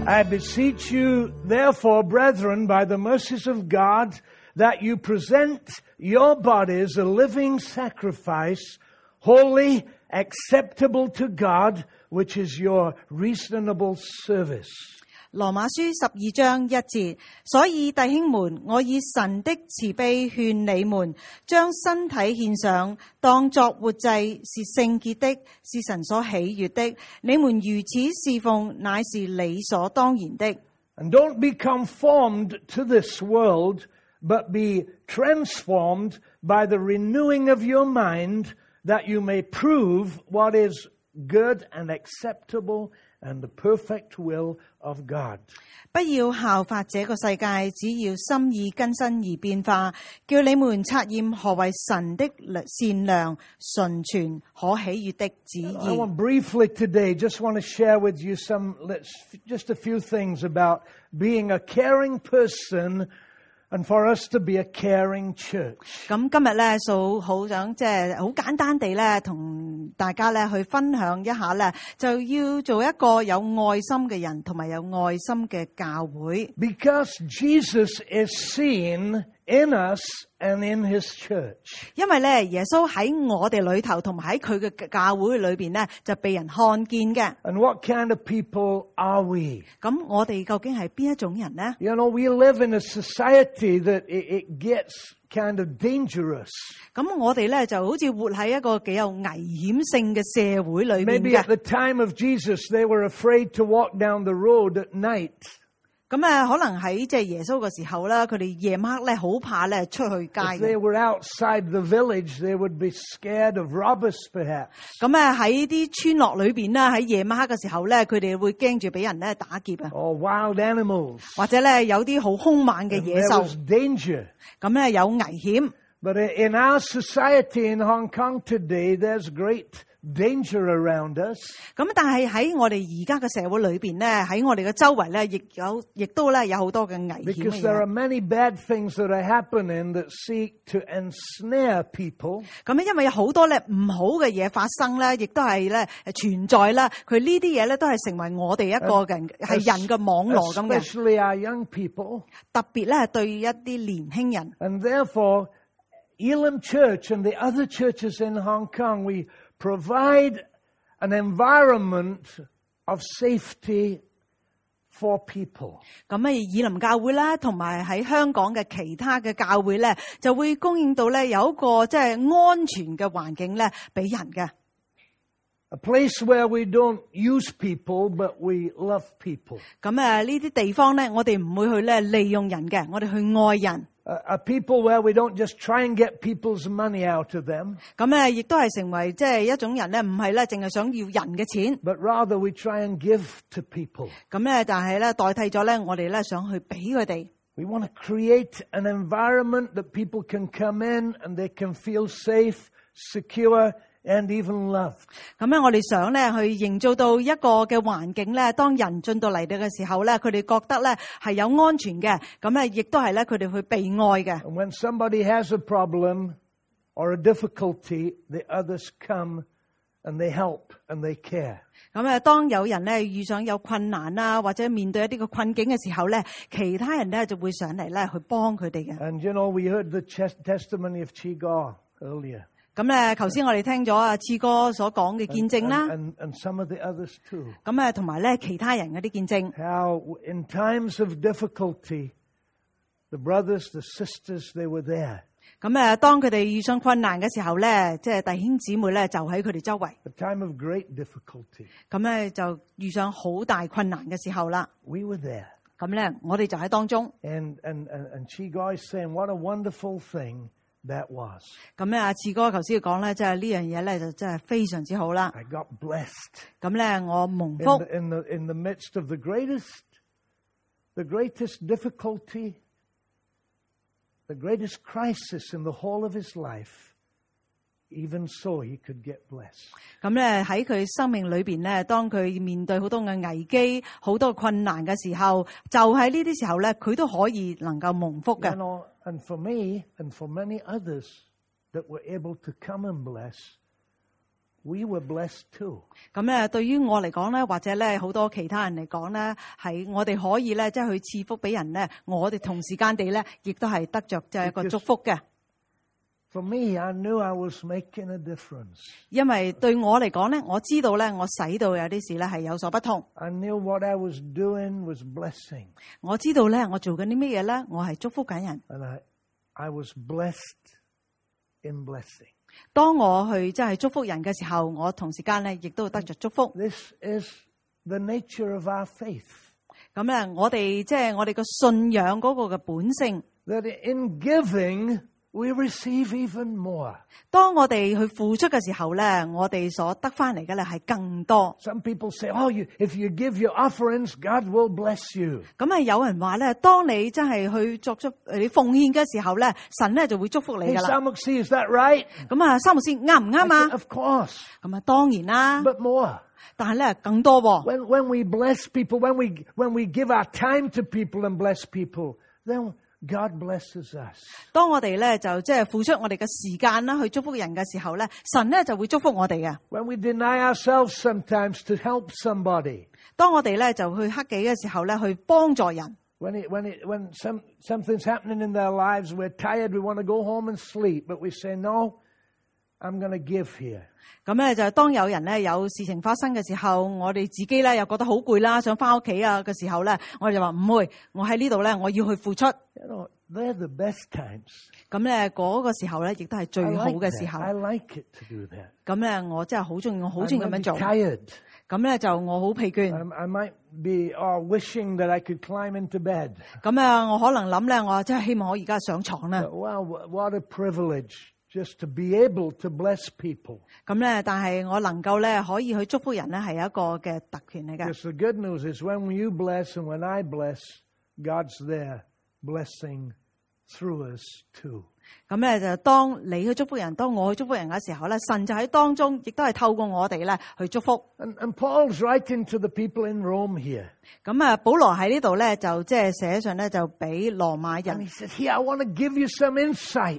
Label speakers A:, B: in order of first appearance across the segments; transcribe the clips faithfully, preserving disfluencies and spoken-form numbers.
A: I beseech you, therefore, brethren, by the mercies of God, that you present your bodies a living sacrifice, holy, acceptable to God, which is your reasonable service.
B: 羅馬書十二章一節，所以弟兄們，我以神的慈悲勸你們，將身體獻上，當作活祭，是聖潔的，是神所喜悅的。你們如此侍奉，乃是理所當然的。
A: And don't be conformed to this world, but be transformed by the renewing of your mind, that you may prove what is good and acceptable and the perfect will of God.
B: 不要效法這個世界，只要心意更新而變化，叫你們察驗何為神的善良、純全、可喜悅的旨意。
A: I want briefly today, just want to share with you some, let's, just a few things about being a caring person and for us to be a caring church.
B: 咁今日咧，就好想即係好簡單地咧，同大家咧去分享一下咧，就要做一個有愛心嘅人，同埋有愛心嘅教會。
A: Because Jesus is seen in us and in His church.
B: 因為咧，耶穌喺我哋裏頭，同埋喺佢嘅教會裏邊咧，就被人看見嘅。
A: And what kind of people are we?
B: 咁我哋究竟係邊一種人呢？
A: You know, we live in a society that it, it gets kind of dangerous.
B: 咁我哋咧就好似活喺一個幾有危險性嘅社會裏邊
A: Maybe at
B: 嘅。
A: the time of Jesus, they were afraid to walk down the road at night.
B: 咁啊，可能喺即係耶穌嘅時候啦，佢哋夜晚黑咧好怕咧出去街
A: If they
B: 嘅。
A: were outside the village, they would be scared of robbers, perhaps.
B: 咁啊喺啲村落裏邊啦，喺夜晚黑嘅時候咧，佢哋會驚住俾人咧打劫啊，
A: Or wild animals.
B: 或者咧有啲好兇猛嘅
A: And
B: 野
A: there was
B: 獸，
A: danger.
B: 咁咧有危險。
A: But in our society in Hong Kong today, there's great danger around us.
B: 咁但係喺我哋而家嘅社會裏邊咧，喺我哋嘅周圍咧，亦有亦都咧有好多嘅危險
A: Because
B: 嘅
A: there are
B: 嘢。
A: many bad things that are happening that seek to ensnare people.
B: 咁因為有好多咧唔好嘅嘢發生咧，亦都係咧存在啦。佢呢啲嘢咧都係成為我哋一個嘅係人嘅網絡咁嘅，
A: Especially our young people.
B: 特別咧係對一啲年輕人。
A: And therefore, Elim Church and the other churches in Hong Kong, we provide an environment of safety for people.
B: 咁啊，以林教會啦，同埋喺香港嘅其他嘅教會咧，就會供應到咧有一個即係安全嘅環境咧，俾人嘅。
A: A place where we don't use people, but we love people.
B: 咁啊，呢啲地方咧，我哋唔會去咧利用人嘅，我哋去愛人。
A: A, a people where we don't just try and get people's money out of them,
B: 咁咧，亦都係成為即係一種人咧，唔係咧淨係想要人嘅錢。
A: but rather we try and give to people.
B: 咁咧，但係咧代替咗咧，我哋咧想去俾佢哋。
A: We want to create an environment that people can come in and they can feel safe, secure, and even loved.
B: 咁咧，我哋想咧去營造到一個嘅環境咧，當人進到嚟到嘅時候咧，佢哋覺得咧係有安全嘅，咁咧亦都係咧佢哋去被愛嘅。
A: And when somebody has a problem or a difficulty, the others come and they help and they care.
B: 咁啊，當有人咧遇上有困難啊，或者面對一啲嘅困境嘅時候咧，其他人咧就會上嚟咧去幫佢哋嘅。
A: And you know, we heard the ches- testimony of Chi Go earlier.
B: 咁咧，頭先我哋聽咗阿次哥所講嘅見證
A: And,
B: 啦，
A: and, and some of the others too.
B: 咁啊，同埋咧其他人嗰啲見證。
A: How in times of difficulty, the brothers, the sisters, they were there.
B: 咁啊，當佢哋遇上困難嘅時候咧，即係弟兄姊妹咧就喺佢哋周圍。
A: A time of great difficulty.
B: 咁咧就遇上好大困難嘅時候啦。
A: We were there.
B: 咁咧，我哋就喺當中。
A: And, and, and, and Chi Go is saying, what a wonderful thing that was.
B: 咁咧，阿次哥頭先講咧，即係呢樣嘢咧，就真係非常之好啦。
A: I got blessed.
B: 咁咧，我蒙
A: In
B: 福
A: the, in the, in the midst of the greatest, the greatest difficulty, the greatest crisis in the whole of his life, even so he could get blessed.
B: 咁咧喺佢生命裏邊咧，當佢面對好多嘅危機、好多困難嘅時候，就喺呢啲時候咧，佢都可以能夠蒙福
A: You
B: 嘅。
A: know, and for me and for many others that were able to come and bless, we were blessed too.
B: 咁咧，對於我嚟講咧，或者咧好多其他人嚟講咧，係我哋可以咧，即係去賜福俾人咧，我哋同時間地咧，亦都係得着即係一個祝福嘅。
A: For me, I knew I was making a difference.
B: 因為對我嚟講咧，我知道咧，我使到有啲事咧係有所不同。
A: I knew what I was doing was blessing.
B: 我知道咧，我做緊啲乜嘢咧，我係祝福緊人。
A: And I, I was blessed in blessing.
B: 當我去即係祝福人嘅時候，我同時間咧亦都得着祝福。
A: This is the nature of our faith.
B: 咁咧，我哋即係我哋個信仰嗰個嘅本性。
A: That in giving, we receive even more.
B: 當我哋去付出嘅時候咧，我哋所得翻嚟嘅咧係更多。
A: Some people say, oh, you, if you give your offerings, God will bless you.
B: 咁啊，有人話咧，當你真係去作出你奉獻嘅時候咧，神咧就會祝福你
A: Hey,
B: 噶啦。
A: Samuel, is that right?
B: 咁啊，三牧師啱唔啱啊？
A: Of course.
B: 咁啊，當然啦。
A: But more.
B: 但係咧更多喎。
A: When, when we bless people, when we, when we give our time to people and bless people, then God blesses us.
B: 當我哋咧就即係付出我哋嘅時間啦，去祝福人嘅時候咧，神咧就會祝福我哋嘅。
A: When we deny ourselves sometimes to help somebody.
B: 當我哋咧就去克己嘅時候咧，去幫助人。
A: When it, when it, when some, something's happening in their lives, we're tired, we want to go home and sleep, but we say, no, I'm going to give here.
B: 咁咧就當有人咧有事情發生嘅時候，我哋自己咧又覺得好攰啦，想翻屋企啊嘅時候咧，我哋就話唔會，我喺呢度咧，我要去付出。
A: You know, they're the best times.
B: 咁咧嗰個時候咧，亦都係最好嘅時候。
A: I like it to do that.
B: 咁咧我真係好中意，我好中意咁樣做。
A: I'm tired.
B: 咁咧就我好疲倦。
A: I, I might be oh, wishing that I could climb into bed.
B: 咁啊，我可能諗咧，我真係希望我而家上床啦。
A: Wow, what a privilege just to be able to bless people.
B: 咁咧，但係我能夠咧可以去祝福人咧，係一個嘅特權嚟嘅。
A: Because the good news is when you bless and when I bless, God's there blessing through us too.
B: 咁咧就當你去祝福人，當我去祝福人嘅時候咧，神就喺當中，亦都係透過我哋咧去祝福。
A: And, and Paul's writing to the people in Rome here.
B: 咁啊，保羅喺呢度咧就即係寫上咧就俾羅馬
A: And
B: 人。
A: he said, here, I want to give you some insight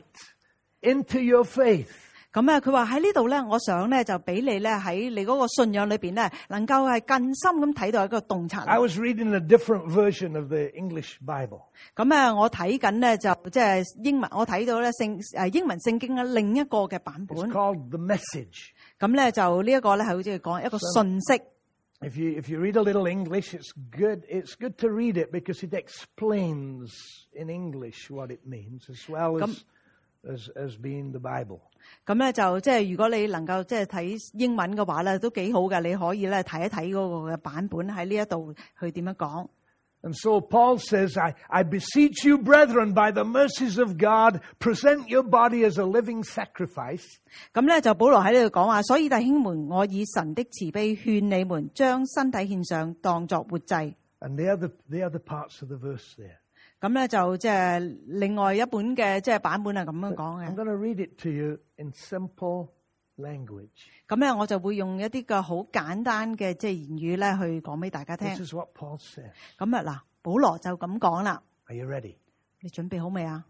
A: into your faith.
B: 咁啊，佢話喺呢度咧，我想咧就俾你咧喺你嗰個信仰裏邊咧，能夠係更深咁睇到一個洞察。
A: I was reading a different version of the English Bible.
B: 咁啊，我睇緊咧就即係英文，我睇到咧聖誒英文聖經嘅另一個嘅版本。
A: It's called The Message.
B: 咁咧就呢一個咧係好似講一個信息。
A: If you if you read a little English, it's good. It's good to read it because it explains in English what it means as well as as as being the Bible.
B: 咁咧就即係如果你能夠即係睇英文嘅話咧，都幾好嘅。你可以咧睇一睇嗰個嘅版本喺呢一度去點樣講。
A: And so Paul says, I, I beseech you, brethren, by the mercies of God, present your body as a living sacrifice.
B: 咁咧就保羅喺呢度講話，所以弟兄們，我以神的慈悲勸你們，將身體獻上，當作活祭。
A: And the other the other parts of the verse there.
B: 咁咧就即係另外一本嘅即係版本係咁樣講
A: I'm
B: 嘅。
A: going to read it to you in simple language.
B: 咁咧我就會用一啲嘅好簡單嘅即係言語咧去講俾大家聽。
A: This is what Paul says.
B: 咁啊嗱，保羅就咁講啦。
A: Are you ready?
B: 你準備好未啊？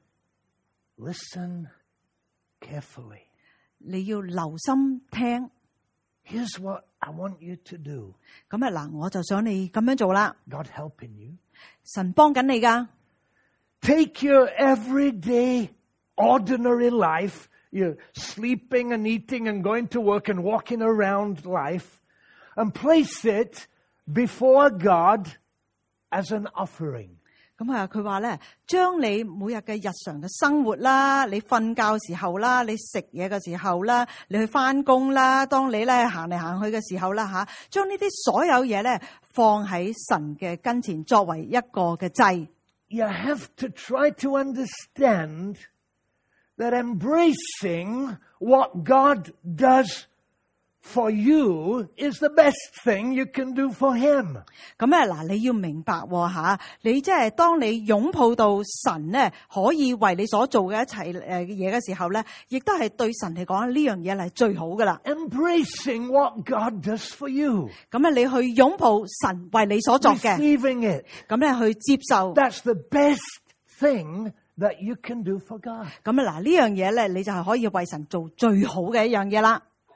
A: Listen carefully.
B: 你要留心聽。
A: Here's what I want you to do.
B: 咁啊嗱，我就想你咁樣做啦。
A: God helping you.
B: 神幫緊你噶。
A: Take your everyday, ordinary life, you're sleeping and eating and going to work and walking around life, and place it before God as an offering.
B: 咁啊，佢話咧，將你每日嘅日常嘅生活啦，你瞓覺時候啦，你食嘢嘅時候啦，你去翻工啦，當你咧行嚟行去嘅時候啦吓，將呢啲所有嘢咧放喺神嘅跟前，作為一個嘅祭。
A: You have to try to understand that embracing what God does for you is the best thing you can do for Him.
B: 咁咧嗱，你要明白吓，你即係當你擁抱到神咧，可以為你所做嘅一切誒嘢嘅時候咧，亦都係對神嚟講呢樣嘢係最好噶啦。
A: Embracing what God does for you.
B: 咁咧，你去擁抱神為你所作嘅，
A: Receiving it.
B: 咁咧去接受。
A: That's the best thing that you can do for God.
B: 咁啊嗱，呢樣嘢咧，你就係可以為神做最好嘅一樣嘢啦。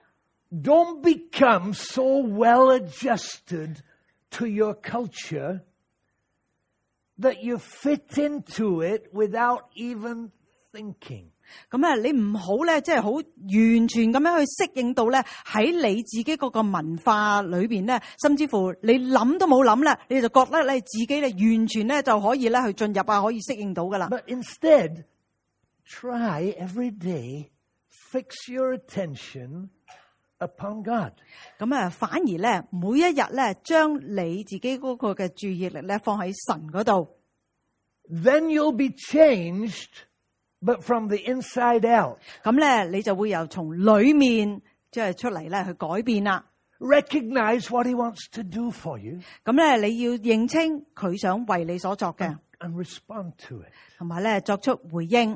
A: Don't become so well adjusted to your culture that you fit into it without even thinking.
B: 咁啊，你唔好咧，即係好完全咁樣去適應到咧喺你自己嗰個文化裏邊咧，甚至乎你諗都冇諗咧，你就覺得你自己咧完全咧就可以咧去進入啊，可以適應到噶啦。
A: But instead, try every day, fix your attention upon God.
B: 咁啊，反而咧每一日咧將你自己嗰個嘅注意力咧放喺神嗰度。
A: Then you'll be changed, but from the inside out.
B: 咁咧你就會由從裏面即係出嚟咧去改變啦。
A: Recognize what He wants to do for you.
B: 咁咧你要認清佢想為你所作嘅，
A: and respond to it.
B: 同埋咧作出回應。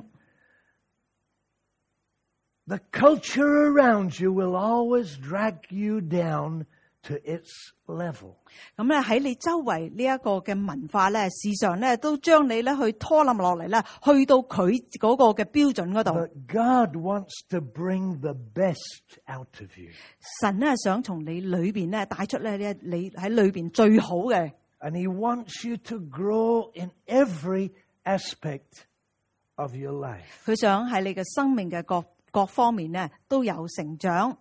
A: The culture around you will always drag you down to its level.
B: 咁咧喺你周圍呢一個嘅文化咧，時常咧都將你咧去拖冧落嚟咧，去到佢嗰個嘅標準嗰度。
A: But God wants to bring the best out of you.
B: 神咧想從你裏邊咧帶出咧呢你喺裏邊最好嘅。
A: And He wants you to grow in every aspect of your life.
B: 佢想喺你嘅生命嘅各各方面咧都有成長。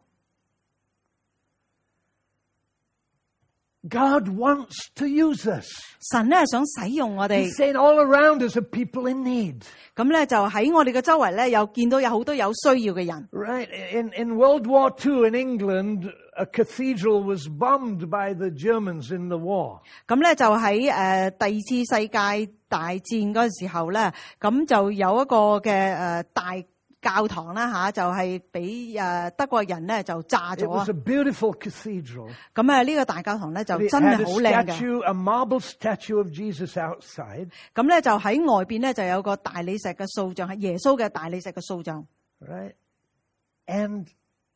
A: God wants to use us.
B: 神咧想使用我哋。
A: He's saying all around us are people in need.
B: 咁咧就喺我哋嘅周圍咧，有見到有好多有需要嘅人。
A: Right. In, in World War Two in England, a cathedral was bombed by the Germans in the war.
B: 咁咧就喺誒第二次世界大戰嗰陣時候咧，咁就有一個嘅誒大教堂啦吓，就係俾誒德國人咧就炸
A: It was
B: 咗。
A: a beautiful cathedral.
B: 咁啊呢個大教堂咧就
A: It
B: 真
A: had
B: 係
A: a
B: 好靚嘅。
A: statue, a marble statue of Jesus outside.
B: 咁咧就喺外邊咧就有個大理石嘅塑像，係耶穌嘅大理石嘅塑像。
A: Right? And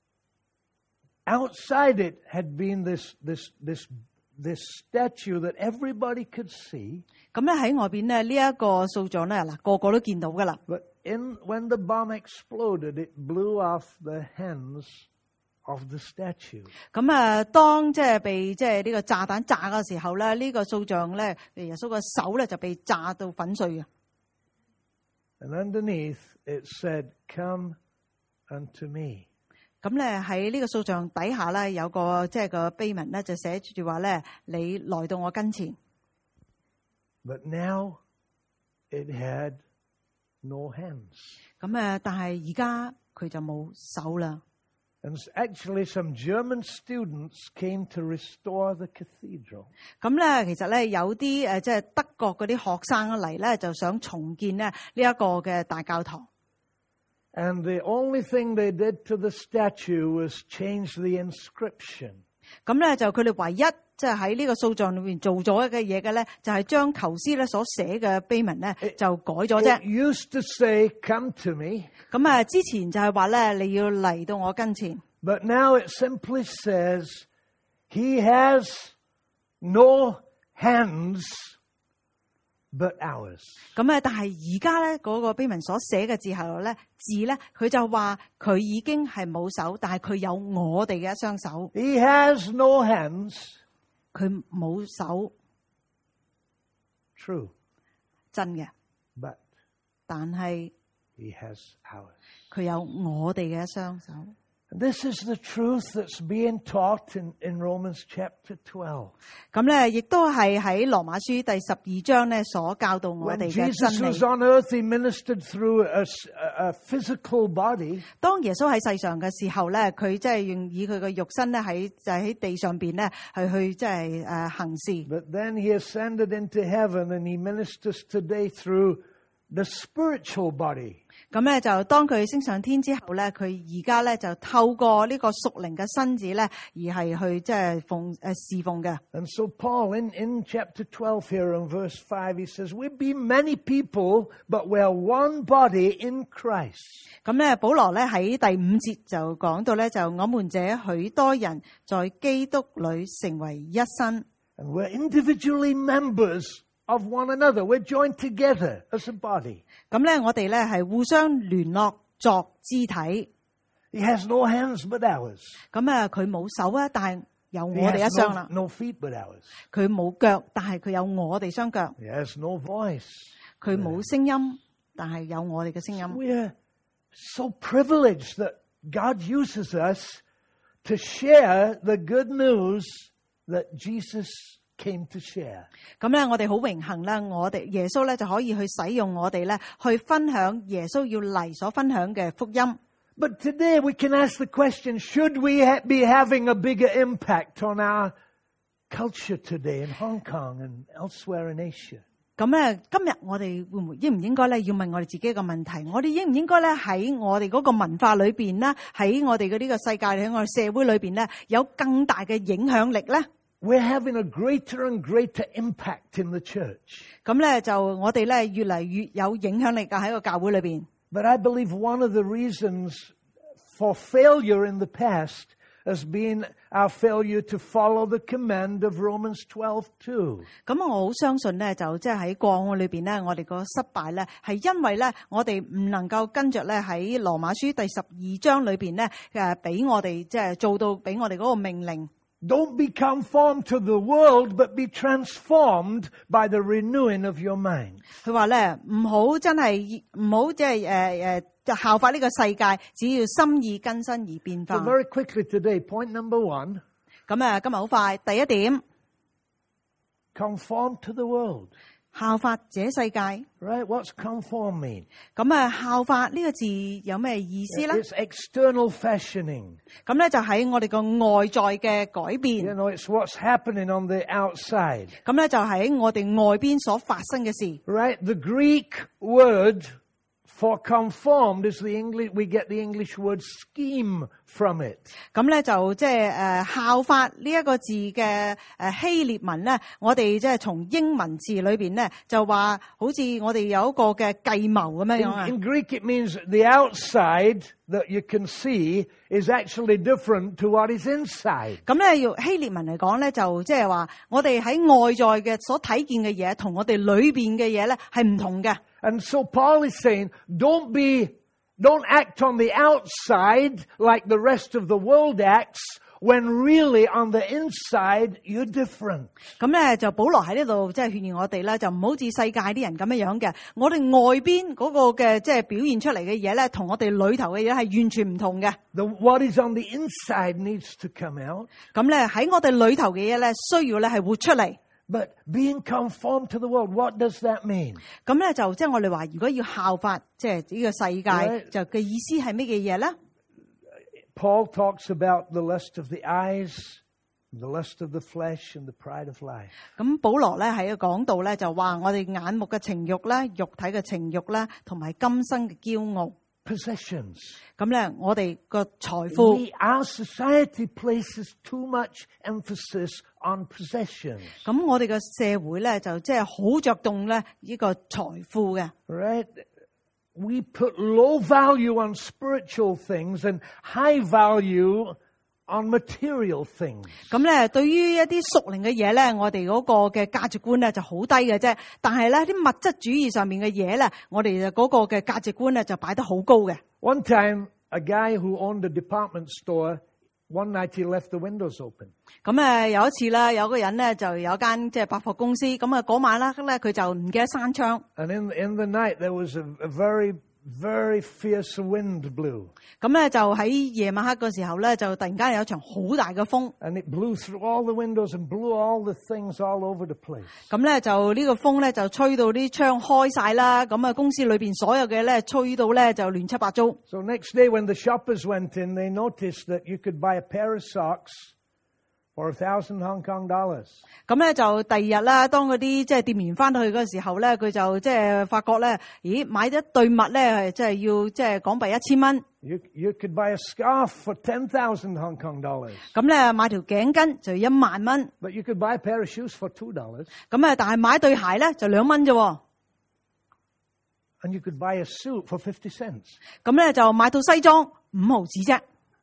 A: outside it had been this, this, this, this statue that everybody could see.
B: 咁咧喺外邊咧呢一個塑像咧嗱個個都見到噶啦。
A: But in, when the bomb exploded, it blew off the hands of the statue.
B: 咁啊，當即係被即係呢個炸彈炸嘅時候咧，呢、這個塑像咧，耶穌嘅手咧就被炸到粉碎嘅。
A: And underneath it said, "Come unto me."
B: 咁咧喺呢個塑像底下咧有個即係個碑文咧就寫住話咧，你來到我跟前。
A: But now it had no hands.
B: 咁啊，但係而家佢就冇手啦。
A: And actually some German students came to restore the cathedral.
B: 咁咧其實咧有啲誒即係德國嗰啲學生嚟咧就想重建咧呢一個嘅大教堂。
A: And the only thing they did to the statue was change the inscription.
B: 咁咧就佢哋唯一即係喺呢個塑像裏面做咗嘅嘢嘅咧，就係將求師咧所寫嘅碑文咧就改咗
A: It
B: 啫。
A: used to say, "Come to me."
B: 咁啊，之前就係話咧，你要嚟到我跟前。
A: But now it simply says, "He has no hands but ours."
B: 咁啊，但係而家咧嗰個碑文所寫嘅字後咧字咧，佢就話佢已經係冇手，但係佢有我哋嘅一雙手。
A: He has no hands.
B: 佢冇手，
A: True.
B: 真嘅，
A: But
B: 但係
A: he has ours.
B: 佢有我哋嘅一雙手。
A: This is the truth that's being taught in, in Romans chapter twelve.
B: 咁咧，亦都係喺羅馬書第十二章咧所教導我
A: When
B: 哋嘅
A: Jesus
B: 真
A: was
B: 理。
A: on earth, he ministered through a, s- a- a physical body.
B: 當耶穌喺世上嘅時候咧，佢即係用以佢嘅肉身咧喺就喺地上邊咧係去即係誒行事。
A: But then he ascended into heaven and he ministers today through the spiritual body.
B: 咁咧就當佢升上天之後咧，佢而家咧就透過呢個屬靈嘅身子咧，而係去即係奉誒侍奉嘅。
A: And so Paul in, in chapter twelve here in verse five, he says, "We be many people, but we're one body in Christ."
B: 咁咧，保羅咧喺第五節就講到咧，就我們這許多人在基督裏成為一身。
A: And we're individually members of one another. We're joined together as a body.
B: 咁咧，我哋咧係互相聯絡作肢體。
A: He has no hands but ours.
B: 咁啊，佢冇手啊，但係有
A: He
B: 我哋一
A: has
B: 雙啦。
A: no, no feet but ours.
B: 佢冇腳，但係佢有我哋雙腳。
A: He has no voice.
B: 佢冇聲音，但係有我哋嘅聲音。
A: We are so privileged that God uses us to share the good news that Jesus came to share.
B: 咁咧，我哋好榮幸啦，我哋耶穌咧就可以去使用我哋咧，去分享耶穌要嚟所分享嘅福音。
A: But today we can ask the question, should we ha- be having a bigger impact on our culture today in Hong Kong and elsewhere in Asia?
B: 咁咧，今日我哋會唔會應唔應該咧要問我哋自己一個問題？我哋應唔應該咧喺我哋嗰個文化裏邊咧，喺我哋嘅呢個世界喺我哋社會裏邊咧，有更大嘅影響力咧？
A: We're having a greater and greater impact in the church.
B: 咁咧就我哋咧越嚟越有影響力㗎喺個教會裏邊。
A: But I believe one of the reasons for failure in the past has been our failure to follow the command of Romans twelve two.
B: 咁我好相信咧，就即係喺過往裏邊咧，我哋個失敗咧，係因為咧，我哋唔能夠跟着咧喺羅馬書第十二章裏邊咧，誒俾我哋即係做到俾我哋嗰個命令。
A: Don't be conformed to the world, but be transformed by the renewing of your mind.
B: 佢話咧，唔好真係唔好即係誒誒效法呢個世界，只要心意更新而變
A: So
B: 化。
A: very quickly today, point number one,
B: 咁啊，今日好快，第一點，
A: conform to the world.
B: 效法這世界。
A: Right? What's conform mean?
B: 咁啊，效法呢個字有咩意思咧？
A: It's external fashioning.
B: 咁咧就喺我哋個外在嘅改
A: You
B: 變。
A: know, it's what's happening on the outside.
B: 咁咧就喺我哋外邊所發生嘅事。
A: Right? The Greek word for conformed is the English, we get the English word scheme from it.
B: 咁咧就即係誒效法呢一個字嘅誒希臘文咧，我哋即係從英文字裏邊咧就話，好似我哋有一個嘅計謀咁樣樣啊
A: In,。in Greek, it means the outside that you can see is actually different to what is inside.
B: 咁咧要希臘文嚟講咧，就即係話我哋喺外在嘅所睇見嘅嘢，同我哋裏邊嘅嘢咧係唔同嘅。
A: And so Paul is saying, don't be, don't act on the outside like the rest of the world acts, when really on the inside you're different.
B: 咁咧就保羅喺呢度即係勸喻我哋咧，就唔好似世界啲人咁樣樣嘅。我哋外邊嗰個嘅即係表現出嚟嘅嘢咧，同我哋裏頭嘅嘢係完全唔同嘅。
A: The, what is on the inside needs to come out.
B: 咁咧喺我哋裏頭嘅嘢咧，需要咧係活出嚟。
A: But being conformed to the world, what does that mean?
B: 咁咧就即係我哋話，如果要效法即係呢個世界，
A: Right.
B: 就嘅意思係乜嘢嘢咧？
A: Paul talks about the lust of the eyes, the lust of the flesh, and the pride of life.
B: 咁保羅咧喺個講道咧就話，我哋眼目嘅情慾啦、肉體嘅情慾啦，同埋今生嘅驕傲。
A: Possessions.
B: 咁咧，我哋個財富，
A: We, our society places too much emphasis on possessions.
B: 咁我哋嘅社會咧就即係好着重咧呢個財富嘅。
A: Right? We put low value on spiritual things and high value on material things.
B: 咁咧，對於一啲屬靈嘅嘢咧，我哋嗰個嘅價值觀咧就好低嘅啫。但係咧，啲物質主義上面嘅嘢咧，我哋就嗰個嘅價值觀咧就擺得好高嘅。
A: One time, a guy who owned a department store, one night he left the windows open.
B: 咁誒有一次啦，有個人咧就有間即係百貨公司，咁啊嗰晚啦咧佢就唔記得閂窗。
A: And in, in the night, there was a, a very, very fierce wind blew.
B: 咁咧就喺夜晚黑嗰時候咧，就突然間有一場好大嘅風。
A: And it blew through all the windows and blew all the things all over the place.
B: 咁咧就呢個風咧就吹到啲窗開晒啦，咁啊公司裏邊所有嘅咧吹到咧就亂七八糟。
A: So next day when the shoppers went in, they noticed that you could buy a pair of socks for a thousand Hong Kong dollars.
B: 咁咧就第二日啦，當嗰啲即係店員翻到去嗰個時候咧，佢就即係發覺咧，咦買咗對襪咧，即係要即係港幣一千蚊。
A: You, you could buy a scarf for ten thousand Hong Kong dollars.
B: 咁咧買條頸巾就要一萬蚊。
A: But you could buy a pair of shoes for two dollars.
B: 咁啊，但係買對鞋咧就兩蚊啫。
A: And you could buy a suit for fifty cents.
B: 咁咧就買套西裝五毫子啫。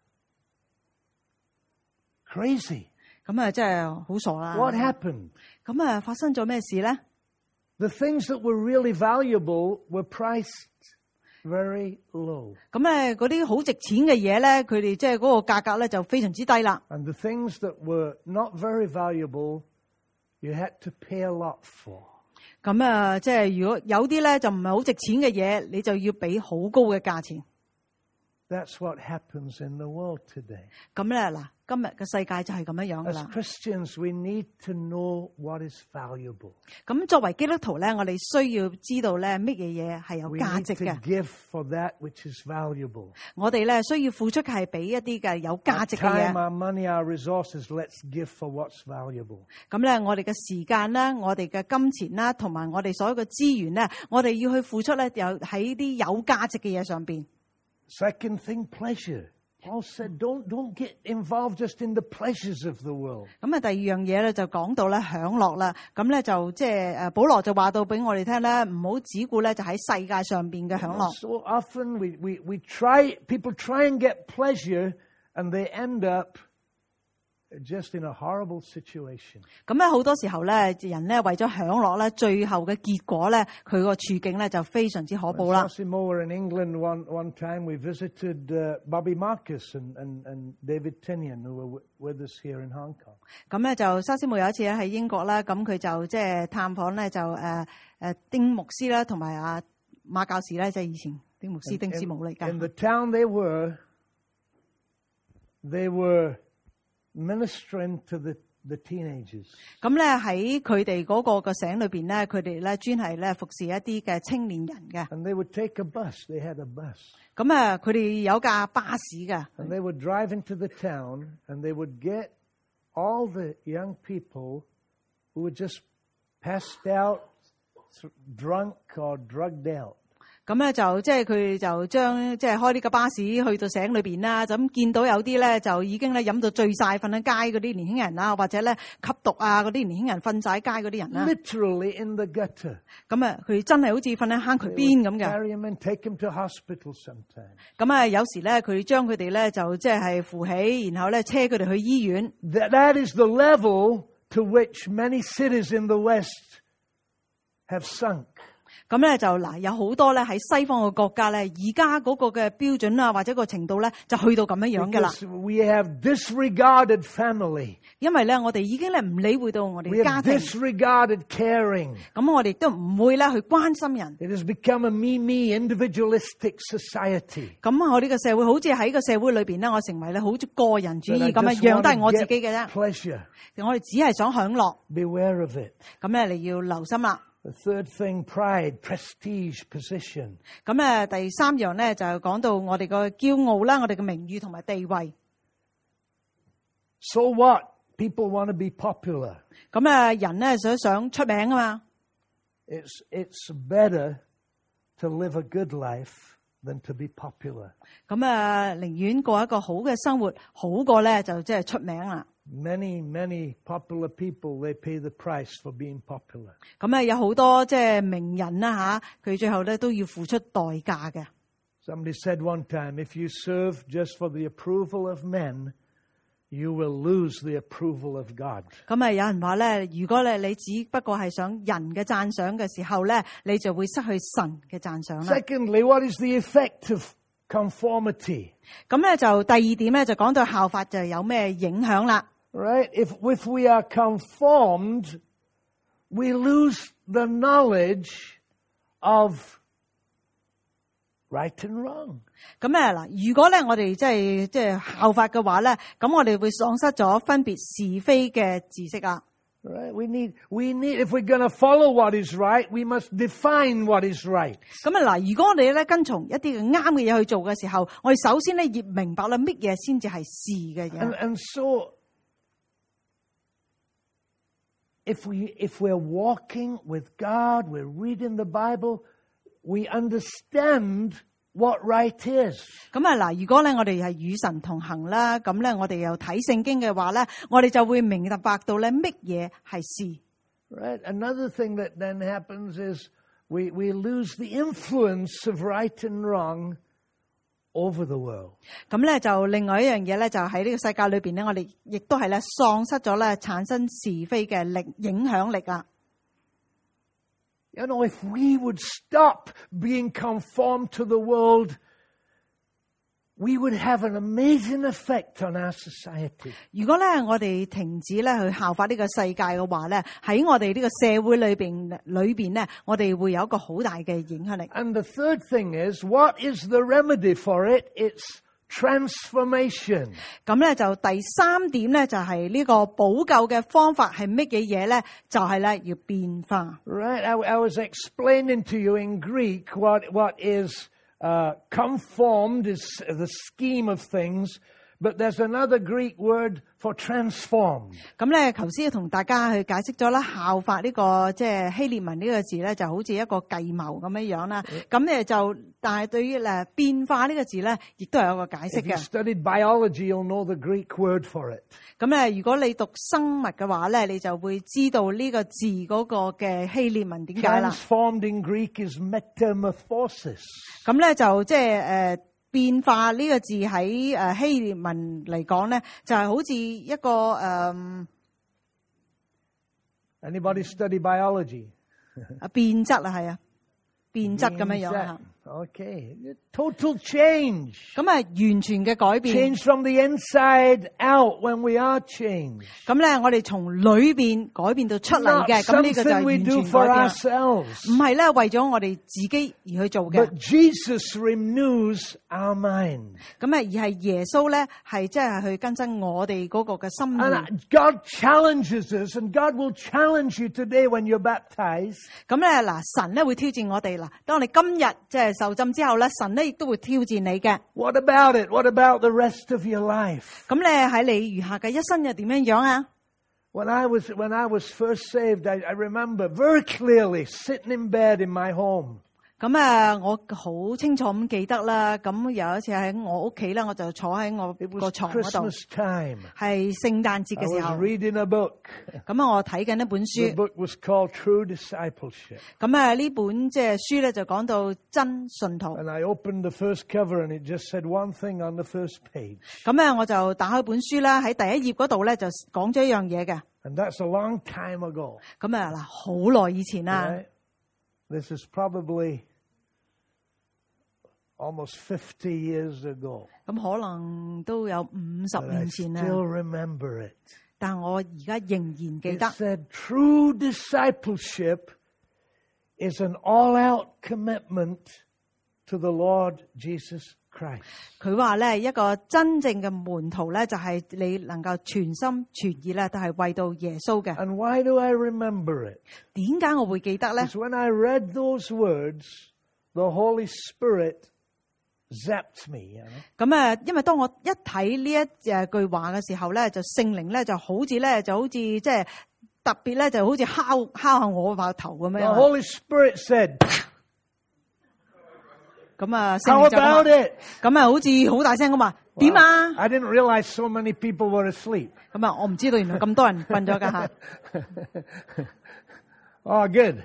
A: Crazy.
B: 咁啊，真係好傻啦。
A: What happened?
B: 咁啊，發生咗咩事咧？
A: The things that were really valuable were priced very low.
B: 咁咧嗰啲好值錢嘅嘢咧，佢哋即係嗰個價格咧就非常之低啦。
A: And the things that were not very valuable, you had to pay a lot for.
B: 咁啊，即係如果有啲咧就唔係好值錢嘅嘢，你就要俾好高嘅價錢。
A: That's what happens in the world today.
B: 咁咧嗱，今日嘅世界就係咁樣樣噶
A: As
B: 啦。
A: Christians, we need to know what is valuable.
B: 咁作為基督徒咧，我哋需要知道咧乜嘢嘢係有
A: We
B: 價
A: need
B: 值
A: to
B: 嘅。
A: give for that which is valuable.
B: 我哋咧需要付出係俾一啲嘅有價
A: Our
B: 值嘅
A: time,
B: 嘢。
A: our money, our resources, let's give for what's valuable.
B: 咁咧，我哋嘅時間啦，我哋嘅金錢啦，同埋我哋所有嘅資源咧，我哋要去付出咧，有喺啲有價值嘅嘢上邊。
A: Second thing, pleasure. Paul said, don't, don't get involved just in the pleasures of the world.
B: 咁啊，第二樣嘢咧就講到咧享樂啦。咁咧就即係誒，保羅就話到俾我哋聽咧，唔好只顧咧就喺世界上邊嘅享樂。
A: So often we, we, we try, people try and get pleasure and they end up just in a horrible situation.
B: 咁咧好多時候咧，人咧為咗享樂咧，最後嘅結果咧，佢個處境咧就非常之可怖啦。
A: Massimo were in England one, one time. We visited uh, Bobby Marcus and, and, and David Tinian, who were with us here in Hong Kong.
B: 咁咧就沙斯姆有一次咧喺英國啦，咁佢就即係探訪咧就誒誒丁牧師啦，同埋阿馬教士咧，即係以前丁牧師丁師母嚟
A: In the
B: 㗎。
A: town they were, they were ministering to the, the teenagers.
B: 咁咧喺佢哋嗰個個省裏邊咧，佢哋咧專係咧服侍一啲嘅青年人嘅。
A: And they would take a bus. They had a bus.
B: 咁啊，佢哋有架巴士嘅。
A: And they would drive into the town and they would get all the young people who were just passed out, drunk or drugged out.
B: 咁咧就即係佢哋就將即係開呢個巴士去到省裏邊啦，咁見到有啲咧就已經咧飲到醉晒，瞓喺街嗰啲年輕人啦，或者咧吸毒啊嗰啲年輕人瞓晒喺街嗰啲人啦。
A: Literally in the gutter.
B: 咁啊，佢真係好似瞓喺坑渠邊咁嘅。
A: Carry them and take them to hospital sometimes.
B: 咁啊，有時咧佢將佢哋咧就即係扶起，然後咧車佢哋去醫院。
A: That, that is the level to which many cities in the West have sunk.
B: 咁咧就嗱，有好多咧喺西方嘅國家咧，而家嗰個嘅標準啊，或者個程度咧，就去到咁樣樣嘅啦。
A: Because we have disregarded family.
B: 因為咧，我哋已經咧唔理會到我哋
A: We
B: 嘅家
A: have
B: 庭，
A: disregarded caring.
B: 咁我哋都唔會咧去關心人。
A: It has become a me-me, individualistic society.
B: 咁我呢個社會好似喺個社會裏邊咧，我成為咧好似個人主
A: That I
B: 義咁樣，
A: just
B: 樣
A: want
B: 都係
A: to
B: 我自
A: get
B: 己嘅啫。
A: pleasure.
B: 我哋只係想享樂，
A: Beware of it.
B: 咁咧你要留心啦。
A: The third thing, pride, prestige, position.
B: 咁咧第三樣咧就講到我哋個驕傲啦，我哋嘅名譽同埋地位。
A: So what? People want to be popular.
B: 咁啊人咧想想出名啊嘛。
A: It's, it's better to live a good life than to be popular.
B: 咁啊寧願過一個好嘅生活，好過咧就即係出名啦。
A: Many, many popular people, they pay the price for being popular.
B: 咁啊有好多即係名人啦吓，佢最後咧都要付出代價嘅。
A: Somebody said one time, if you serve just for the approval of men, you will lose the approval of God.
B: 咁啊有人話咧，如果咧你只不過係想人嘅讚賞嘅時候咧，你就會失去神嘅讚賞啦。
A: Secondly, what is the effect of conformity?
B: 咁咧就第二點咧就講到效法就有咩影響啦。
A: Right? If, if we are conformed, we lose the knowledge of right and wrong.
B: 咁咧嗱，如果咧我哋即係即係效法嘅話咧，咁我哋會喪失咗分別是非嘅知識啊。
A: Right? We need, we need, if we're going to follow what is right, we must define what is right.
B: 咁啊嗱，如果我哋咧跟從一啲嘅啱嘅嘢去做嘅時候，我哋首先咧要明白啦，乜嘢先至係是嘅
A: And,
B: 嘢。
A: and so, if we, if we're walking with God, we're reading the Bible, we understand what right is.
B: 咁啊嗱，如果咧我哋係與神同行啦，咁咧我哋又睇聖經嘅話咧，我哋就會明白到咧乜嘢係是。
A: Right? Another thing that then happens is we, we lose the influence of right and wrong over the world.
B: 咁咧就另外一樣嘢咧，就喺呢個世界裏邊咧，我哋亦都係咧喪失咗咧產生是非嘅力影響力啊。
A: You know, if we would stop being conformed to the world, we would have an amazing effect on our society.
B: 如果咧我哋停止咧去效法呢個世界嘅話咧，喺我哋呢個社會裏邊裏邊咧，我哋會有一個好大嘅影響力。
A: And the third thing is, what is the remedy for it? It's transformation.
B: 咁咧就第三點咧就係呢個補救嘅方法係乜嘢嘢咧？就係咧要變化。
A: Right? I, I was explaining to you in Greek what what is uh, conformed is the scheme of things, but there's another Greek word for transformed.
B: 咁咧，頭先同大家去解釋咗啦，效法呢個即係希臘文呢個字咧，就好似一個計謀咁樣樣啦。咁咧就，但係對於誒變化呢個字咧，亦都係有個解釋
A: If you
B: 嘅。
A: studied biology, you'll know the Greek word for it.
B: 咁咧，如果你讀生物嘅話咧，你就會知道呢個字嗰個嘅希臘文點解啦。
A: Transformed in Greek is metamorphosis.
B: 咁咧就即係誒變化呢個字喺誒希臘文嚟講咧，就係好似一個誒、呃、
A: Anybody study biology?
B: 啊變質啊，係啊，變質咁樣樣啊。
A: Okay. Total change.
B: 咁啊，完全嘅改變。
A: Change from the inside out when we are changed.
B: 咁咧，我哋從裏邊改變到出嚟
A: Not
B: 嘅，咁呢個就係
A: something we
B: 完
A: do
B: 全
A: for
B: 改變啦。
A: ourselves.
B: 唔係咧為咗我哋自己而去做嘅，
A: But Jesus renews our mind.
B: 咁啊而係耶穌咧係即係去更新我哋嗰個嘅心
A: And
B: 意。
A: God challenges us, and God will challenge you today when you're baptized.
B: 咁咧嗱，神咧會挑戰我哋啦。當我哋今日即係受浸之後咧，神咧亦都會挑戰你嘅。
A: What about it? What about the rest of your life?
B: 咁咧喺你餘下嘅一生又點樣樣啊？
A: When I was when I was first saved, I, I remember very clearly sitting in bed in my home.
B: 咁啊，我好清楚咁記得啦。咁有一次喺我屋企咧，我就坐喺我
A: It
B: 個
A: was
B: 床嗰度，
A: Christmas time.
B: 係聖誕節
A: I
B: 嘅時
A: was
B: 候。
A: reading a book.
B: 咁啊，我睇緊一本
A: The
B: 書。
A: book was called True Discipleship.
B: 咁啊，呢本即係書咧就講到真信徒。
A: And I opened the first cover and it just said one thing on the first page.
B: 咁啊，我就打開本書啦，喺第一頁嗰度咧就講咗一樣嘢嘅。
A: And that's a long time ago.
B: 咁啊嗱，好耐以前啦，
A: Right? This is probably almost fifty years ago.
B: 咁可能都有五十
A: But I
B: 年前啦。
A: still remember it.
B: 但我而家仍然記
A: It
B: 得，
A: said true discipleship is an all-out commitment to the Lord Jesus Christ.
B: 佢話咧一個真正嘅門徒咧，就係你能夠全心全意咧，都係為到耶穌嘅。
A: And why do I remember it?
B: 點解我會記得咧？
A: Because when I read those words, the Holy Spirit zapped me. You know?
B: 咁啊，因為當我一睇呢一誒句話嘅時候咧，就聖靈咧就好似咧就好似即係特別咧就好似敲敲下我個頭咁
A: The
B: 樣。
A: Holy Spirit said,
B: 咁啊，聖
A: how
B: 靈就咁
A: about
B: 話
A: it?
B: 咁啊，好似好大聲咁話點啊？
A: I didn't realize so many people were asleep.
B: 咁啊，我唔知道原來咁多人瞓咗㗎嚇。
A: Oh, good.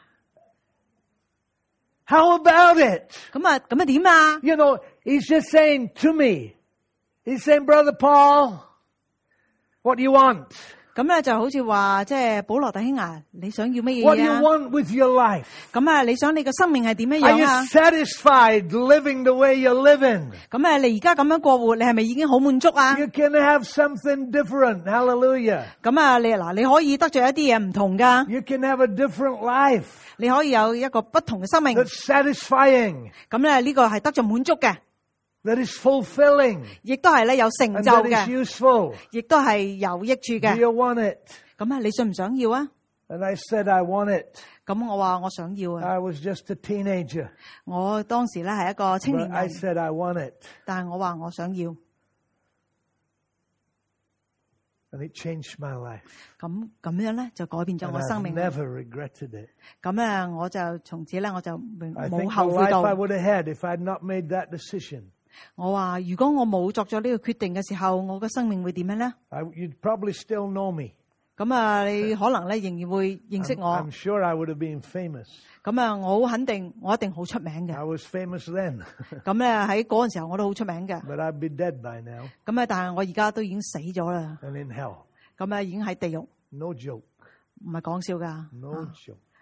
A: How about it?
B: 咁啊，咁啊點啊？
A: You know, he's just saying to me, he's saying, Brother Paul, what do you want?
B: 咁咧就好似話即係保羅弟兄啊，你想要乜
A: What do
B: 嘢
A: you
B: 啊？
A: want with your life?
B: 咁啊，你想你嘅生命係點樣
A: Are
B: 樣
A: you
B: 啊？
A: satisfied living the way you're living?
B: 咁啊，你而家咁樣過活，你係咪已經好滿足啊？
A: You can have something different. Hallelujah.
B: 咁啊，你嗱，你可以得着一啲嘢唔同噶，
A: You can have a different life
B: 你可以有一個不同嘅生命。
A: that's satisfying,
B: 咁咧呢個係得着滿足嘅，
A: that is fulfilling,
B: 亦都係咧有成
A: and
B: 就
A: that is
B: 嘅，
A: useful.
B: 亦都係有益處
A: Do
B: 嘅。
A: you want it?
B: 咁啊，你想唔想要啊？
A: And I said, I want it.
B: 咁我話我想要啊。
A: I was just a teenager.
B: 我當時咧係一個青
A: But
B: 年
A: I
B: 人，
A: said, I want it.
B: 但係我話我想要。
A: And it changed my life.
B: 咁咁樣咧就改變咗
A: And
B: 我生
A: I've
B: 命。
A: never regretted it.
B: 咁咧我就從此咧我就冇
A: I
B: 冇
A: think the
B: 後悔
A: life
B: 到
A: I。would have had if I'd not made that decision,
B: 我話如果我冇作咗呢個決定嘅時候，我嘅生命會點樣咧？
A: I, you'd probably still know me.
B: 咁啊，你可能咧仍然會認識
A: I'm,
B: 我。
A: I'm sure I would have been famous.
B: 咁啊，我好肯定，我一定好出名嘅
A: I。was famous then,
B: 咁咧喺嗰陣時候我都好出名嘅。
A: but I'd be dead by now
B: 咁啊，但係我而家都已經死咗啦。
A: and in hell.
B: 咁啊，已經喺地獄，
A: No joke.
B: 唔係講笑噶。
A: No joke.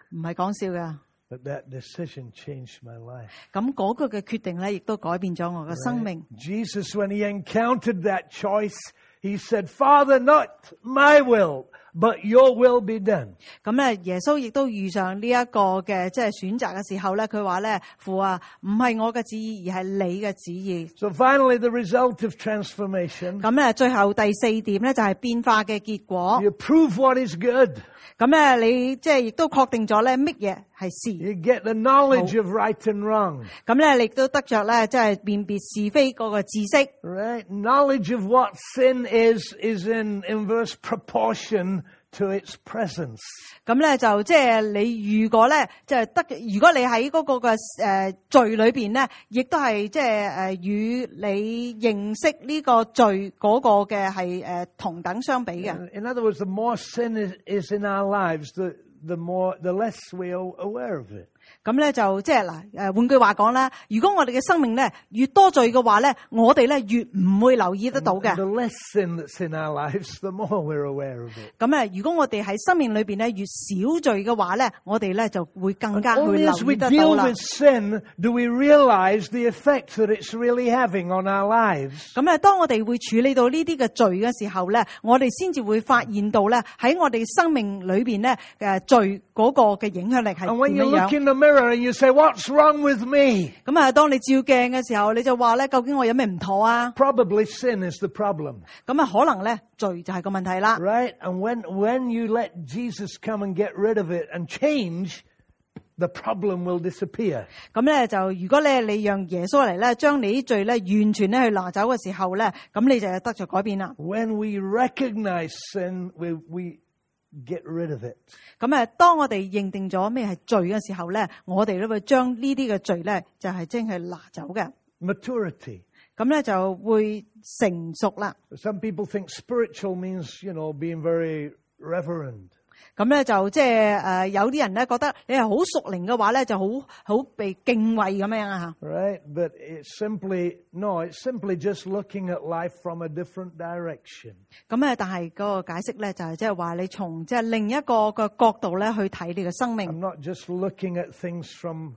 B: 唔係講笑㗎。
A: But that decision changed my life.
B: 咁嗰個嘅決定咧，亦都改變咗我嘅生命。
A: Jesus, when he encountered that choice, he said, Father, not my will, but your will be done.
B: 咁咧，耶穌亦都遇上呢一個嘅即係選擇嘅時候咧，佢話咧，父啊，唔係我嘅旨意，而係你嘅旨意。
A: So finally, the result of transformation.
B: 咁咧，最後第四點咧就係變化嘅結果。
A: You prove what is good.
B: 咁咧，你即係亦都確定咗咧乜嘢係是。
A: You get the knowledge of right and wrong.
B: 咁咧，你亦都得着咧，即係辨別是非嗰個知識。
A: Right? Knowledge of what sin is is in inverse proportion to its presence.
B: 咁咧就即係你如果咧即係得，如果你喺嗰個嘅誒罪裏邊咧，亦都係即係誒與你認識呢個罪嗰個嘅係誒同等相比嘅。
A: In other words, the more sin is, is in our lives, the the more the less we are aware of it.
B: 咁咧就即係嗱誒，換句話講啦，如果我哋嘅生命咧越多罪嘅話咧，我哋咧越唔會留意得到嘅。
A: The less sin that's in our lives, the more we're aware of it.
B: 咁咧，如果我哋喺生命裏邊咧越少罪嘅話咧，我哋咧就會更加去
A: Only
B: 留
A: as we
B: 意得到
A: deal
B: 啦。
A: with sin do we realize the effect that it's really having on our lives.
B: 咁咧，當我哋會處理到呢啲嘅罪嘅時候咧，我哋先至會發現到咧喺我哋生命裏邊咧誒罪嗰個嘅影響力係
A: And when
B: 點
A: you
B: 樣
A: look
B: 樣。
A: in the mirror and you say, what's wrong with me?
B: 咁啊，當你照鏡嘅時候，你就話咧，究竟我有咩唔妥啊？
A: Probably sin is the problem.
B: 咁啊，可能咧罪就係個問題啦。
A: Right? And when, when you let Jesus come and get rid of it and change, the problem will disappear.
B: 咁咧就如果咧你讓耶穌嚟咧，將你啲罪咧完全咧去拿走嘅時候咧，咁你就得着改變啦。
A: When we recognize sin, we, we get rid of it.
B: 咁啊，當我哋認定咗咩係罪嘅時候咧，我哋咧會將呢啲嘅罪咧就係將佢拿走嘅。
A: Maturity.
B: 咁咧就會成熟啦。
A: Some people think spiritual means, you know, being very reverent.
B: 咁咧就即係誒有啲人咧覺得你係好屬靈嘅話咧，就好好被敬畏咁樣啊嚇。
A: Right? But it's simply, no, it's simply just looking at life from a different direction.
B: 咁咧，但係嗰個解釋咧就係即係話你從即係另一個嘅角度咧去睇你嘅生命。
A: I'm not just looking at things from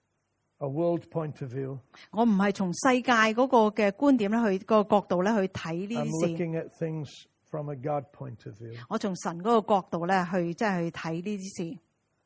A: a world point of view.
B: 我唔係從世界嗰個嘅觀點咧去個角度咧去睇呢
A: I'm
B: 啲事。
A: looking at things from a God point of view.
B: 我從神嗰個角度咧去即係去睇呢啲事。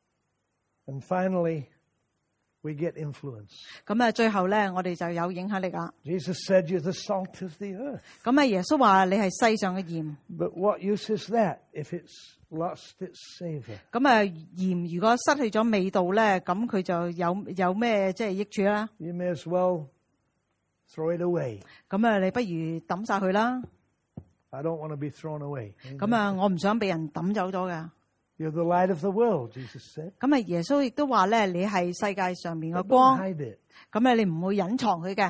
A: And finally, we get influence.
B: 咁啊，最後咧我哋就有影響力啦。
A: Jesus said, you're the salt of the earth.
B: 咁啊，耶穌話你係世上嘅鹽。
A: But what use is that if it's lost its savor?
B: 咁啊，鹽如果失去咗味道咧，咁佢就有有咩即係益處啦？
A: You may as well throw it away.
B: 咁啊，你不如抌晒佢啦。
A: I don't want to be thrown away.
B: 咁啊，我唔想俾人抌走咗㗎。
A: You're the light of the world, Jesus said.
B: 咁啊，耶穌亦都話咧，你係世界上面嘅
A: Don't
B: 光。
A: hide it.
B: 咁啊，你唔會隱藏佢嘅。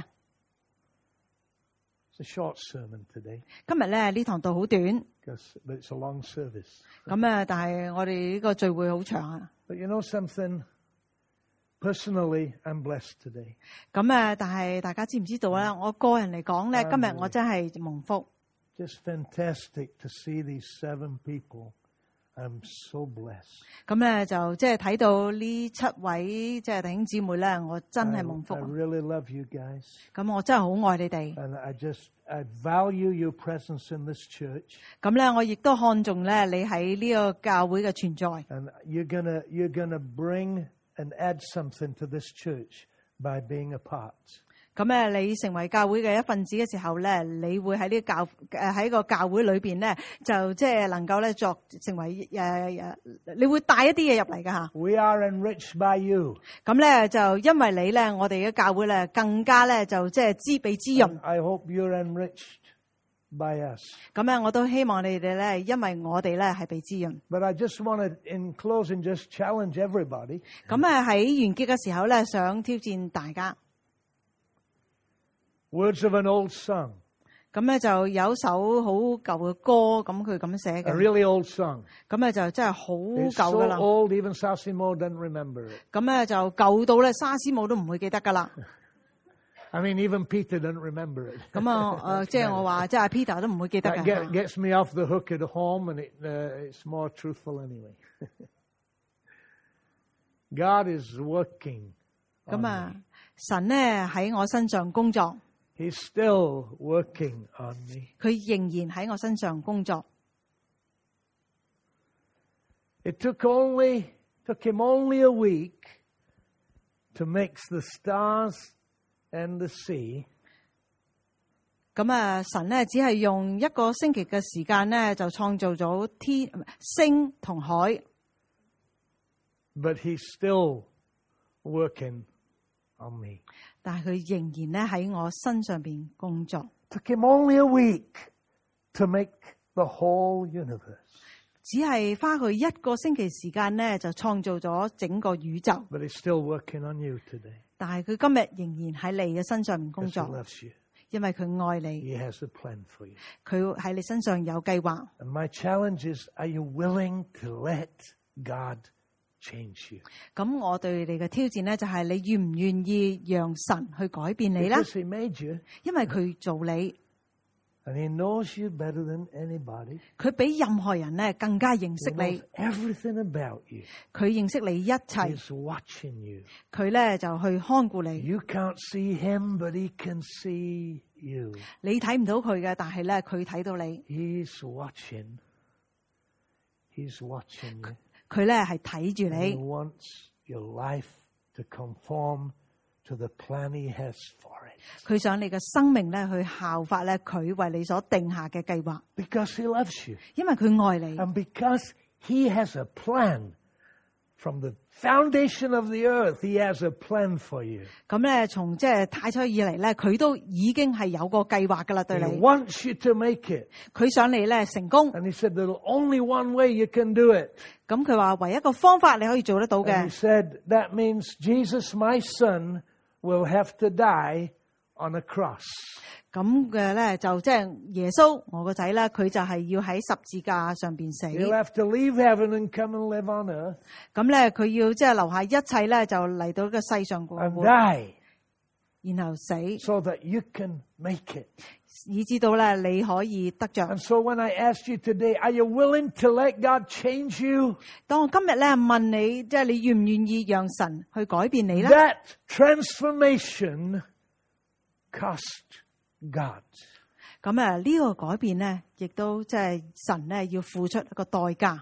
A: It's a short sermon today,
B: 今日咧呢堂道好短，
A: because, but it's a long service.
B: 咁啊，但係我哋呢個聚會好長啊。
A: But you know something? Personally, I'm blessed today.
B: 咁啊，但係大家知唔知道咧？我個人嚟講咧，
A: Amen.
B: 今日我真係蒙福。
A: Just fantastic to see these seven people. I'm so blessed.
B: 咁咧就即係睇到呢七位即係弟兄姊妹咧，我真
A: I,
B: 係蒙福
A: I
B: 啊。
A: really love you guys.
B: 咁我真係好愛你哋。
A: And I just, I value your presence in this church.
B: 咁咧，我亦都看重咧你喺呢個教會嘅存在。
A: And you're gonna, you're gonna bring and add something to this church by being a part.
B: 咁咧，你成為教會嘅一份子嘅時候咧，你會喺呢個教誒喺個教會裏邊咧，就即係能夠咧作成為誒誒，你會帶一啲嘢入嚟㗎吓。
A: We are enriched by you.
B: 咁咧就因為你咧，我哋嘅教會咧更加咧就即係滋被滋潤。
A: I hope you're enriched by us.
B: 咁咧，我都希望你哋咧，因為我哋咧係被滋潤。
A: But I just want to, in closing, just challenge everybody.
B: 咁啊喺完結嘅時候咧，想挑戰大家。
A: Words of an old song,
B: 咁咧就有首好舊嘅歌，咁佢咁寫
A: a
B: 嘅。
A: really old song.
B: 咁咧就真係好
A: It's
B: 舊
A: so
B: 噶啦。
A: old, even Sasimo doesn't remember it.
B: 咁咧就舊到咧沙師母都唔會記得噶啦。
A: I mean, even Peter doesn't remember it.
B: 咁啊誒，即係我話，即係 Peter 都唔會記得
A: That
B: 嘅。
A: get, gets me off the hook at home, and it, uh, it's more truthful anyway. God is working.
B: 咁啊，神咧喺我身上工作，
A: He's still working on me.
B: 佢仍然喺我身上工作。
A: It took only took him only a week to mix the stars and the sea.
B: 咁啊，神咧只係用一個星期嘅時間咧，就創造咗天星同海。
A: But he's still working on me.
B: 但係佢仍然咧喺我身上邊工作。
A: Took him only a week to make the whole universe.
B: 只係花佢一個星期時間咧，就創造咗整個宇宙。
A: But he's still working on you today.
B: 但係佢今日仍然喺你嘅身上面工
A: Because
B: 作，
A: he loves you.
B: 因為佢愛你，
A: He has a plan for you.
B: 佢喺你身上有計劃。
A: And my challenge is, are you willing to let God change you?
B: 咁我對你嘅挑戰咧，就係你願唔願意讓神去改變你咧？
A: Because he made you,
B: 因為佢做你，
A: and he knows you better than anybody.
B: 佢比任何人咧更加認
A: He
B: 識
A: knows
B: 你，
A: everything about you.
B: 佢認識你一切，
A: He's watching you.
B: 佢咧就去看顧你。
A: You can't see him, but he can see you.
B: 你睇唔到佢嘅，但係咧佢睇到你，
A: He's watching. He's watching you.
B: 佢咧係睇住
A: He
B: 你，
A: wants your life to conform to the plan he has for it.
B: 佢想你嘅生命咧去效法咧佢為你所定下嘅計劃，
A: Because he loves you.
B: 因為佢愛你，
A: And because he has a plan from the foundation of the earth, he has a plan for you.
B: 咁咧從即係太初以嚟咧，佢都已經係有個計劃噶啦，對
A: He
B: 你，
A: wants you to make it.
B: 佢想你咧成功。
A: And he said there's only one way you can do it.
B: 咁佢話唯一一個方法你可以做得到
A: And he
B: 嘅，
A: said that means Jesus, my son, will have to die on a cross.
B: 咁嘅咧就即係耶穌我個仔咧，佢就係要喺十字架上邊死。
A: He'll have to leave heaven and come and live on earth
B: 咁咧佢要即係留下一切咧，就嚟到個世上過
A: and
B: 活，
A: die
B: 然後死，
A: so that you can make it.
B: 以至到咧你可以得着。
A: And so when I asked you today, are you willing to let God change you?
B: 當我今日咧問你，即係你願唔願意讓神去改變你咧？
A: That transformation cost God.
B: 咁啊呢個改變咧，亦都即係神咧要付出一個代價。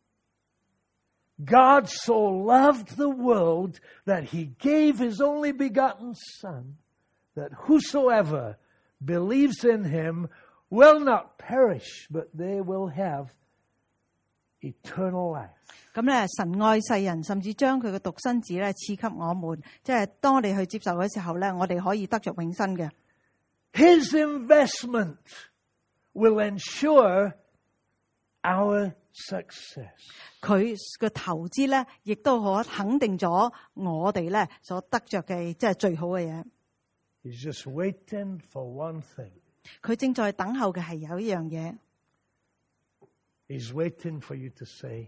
A: God so loved the world that he gave his only begotten Son, that whosoever believes in him will not perish, but they will have eternal life.
B: 咁咧，神愛世人，甚至將佢嘅獨生子咧賜給我們，即係當我哋去接受嘅時候咧，我哋可以得着永生嘅。
A: His investment will ensure our success.
B: 佢嘅投資咧，亦都可肯定咗我哋咧所得着嘅，即係最好嘅嘢。
A: He's just waiting for one thing.
B: 佢正在等候嘅係有一樣嘢，
A: He's waiting for you to say,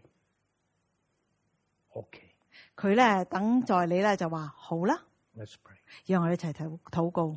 A: okay,
B: 佢咧等在你咧就話好啦，
A: let's pray.
B: 讓我哋一齊禱禱告。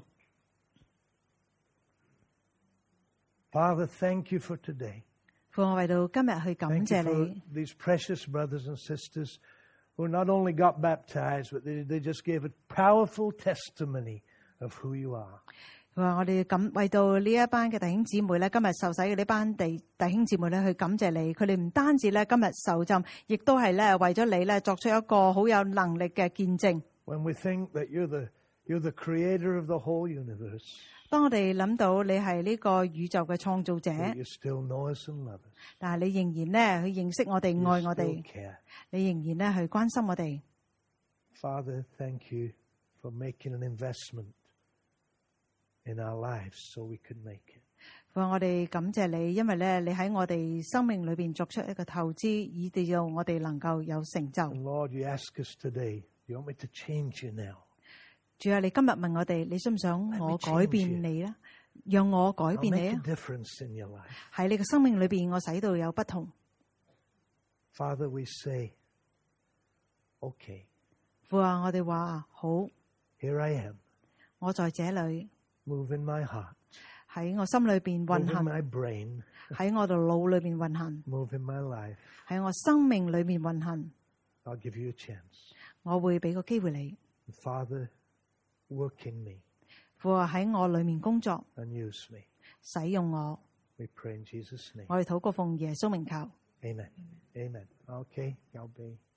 A: Father, thank you for today.
B: 父，我為到今日去感
A: Thank you
B: 謝
A: for
B: 你，
A: these precious brothers and sisters who not only got baptized, but they, they just gave a powerful testimony of who you are.
B: 佢話我哋感為到呢一班嘅弟兄姊妹咧，今日受洗嘅呢班弟弟兄姊妹咧去感謝你，佢哋唔單止咧今日受浸，亦都係咧為咗你咧作出一個好有能力嘅見證。
A: When we think that you're the, you're the creator of the whole universe,
B: 當我哋諗到你係呢個宇宙嘅創造者，
A: that you still know us and love us.
B: 但係你仍然咧去認識我哋、
A: You
B: 愛我
A: still
B: 哋，
A: care.
B: 你仍然咧去關心我哋。
A: Father, thank you for making an investment in our lives so we could make it.
B: 父，我哋感謝你，因為咧你喺我哋生命裏邊作出一個投資，以至到我哋能夠有成就。
A: And Lord, you ask us today, you want me to change you now?
B: 主啊，你今日問我哋，你想唔想我改變你咧？讓我改
A: I'll
B: 變你
A: make a
B: 啊！
A: difference in your life.
B: 喺你嘅生命裏邊，我使到有不同。
A: Father, we say, okay,
B: 父啊，我哋話好，
A: here I am.
B: 我在這裏，
A: Move in my heart.
B: 喺我心裏邊
A: Move
B: 運
A: in
B: 行，
A: my brain.
B: 喺我度腦裏邊運行，
A: Move in my life.
B: 喺我生命裏面運行。
A: I'll give you a chance.
B: 我會俾個機會你。
A: Father, work in me
B: 父啊，喺我裏面工作，
A: and use me.
B: 使用我。
A: We pray in Jesus' name.
B: 我哋禱告奉耶穌名求。
A: Amen. Amen. Okay, I'll be.